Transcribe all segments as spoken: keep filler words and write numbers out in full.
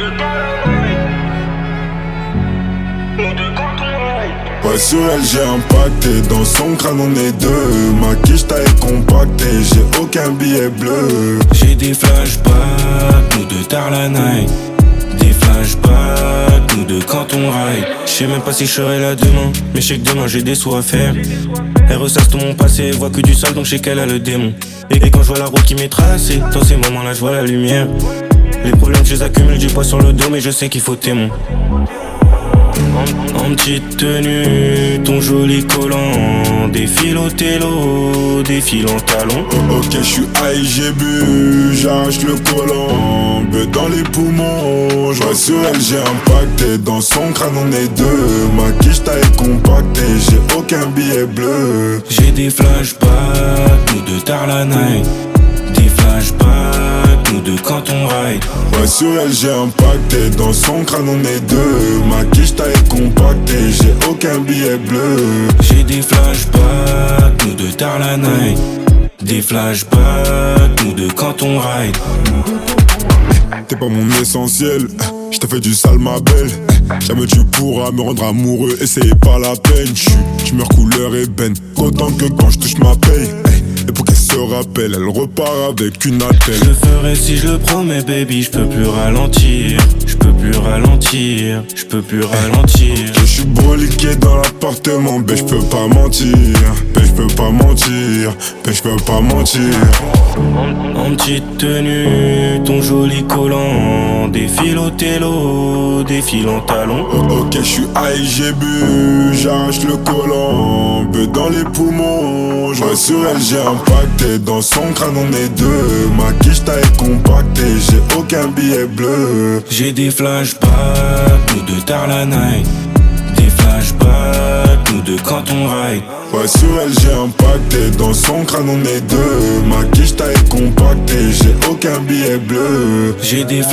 Ouais, sur elle j'ai impacté, dans son crâne on est deux. Ma quiche taille compactée, j'ai aucun billet bleu. J'ai des flashbacks, nous deux tard la night. Des flashbacks, nous deux quand on ride. J'sais même pas si je serai là demain, mais j'sais que demain j'ai des sous à faire. Elle ressasse tout mon passé, elle voit que du sale donc j'sais qu'elle a le démon. Et quand je vois la route qui m'est tracée, dans ces moments là je vois la lumière. Les problèmes je les accumule, du poids sur le dos mais je sais qu'il faut témoin. En, en petite tenue, ton joli collant, des fils au télo, des fils en talons. Ok, je suis high, j'ai bu, j'arrache le collant, beu dans les poumons. Ouais, sur elle j'ai impacté, dans son crâne on est deux. Ma quiche taille compactée, j'ai aucun billet bleu. J'ai des flashbacks, nous deux tard la night. Des flashbacks, nous deux quand on ride. Ouais, sur elle j'ai impacté, dans son crâne on est deux. Ma quiche taille compactée, j'ai aucun billet bleu. J'ai des flashbacks, nous deux tard la night. Des flashbacks, nous deux quand on ride. T'es pas mon essentiel, je t'ai fait du sale ma belle. Jamais tu pourras me rendre amoureux et c'est pas la peine. Je meurs couleur ébène, autant que quand je touche ma paye. Et pour qu'elle se rappelle, elle repart avec une attelle. Je le ferai si je le promets baby, je peux plus ralentir. Je peux plus ralentir, je peux plus ralentir. Je suis broliqué dans l'appartement, ben je peux pas mentir. Ben je peux pas mentir, ben je peux pas mentir. En, en petite tenue, ton joli collant, des fils au télo, des fils en talons. Ok, je suis high, j'ai bu, j'arrache le collant, beu dans les poumons. Ouais, sur elle j'ai impacté, dans son crâne on est deux. Ma quiche taille compactée, j'ai aucun billet bleu. J'ai des flashbacks, nous deux tard la night. Des flashbacks, nous deux quand on ride. Ouais, sur elle j'ai impacté, dans son crâne on est deux. Ma quiche taille compactée, j'ai aucun billet bleu. J'ai des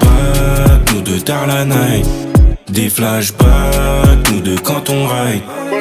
flashbacks, nous deux tard la night. Des flashbacks, nous deux quand on ride.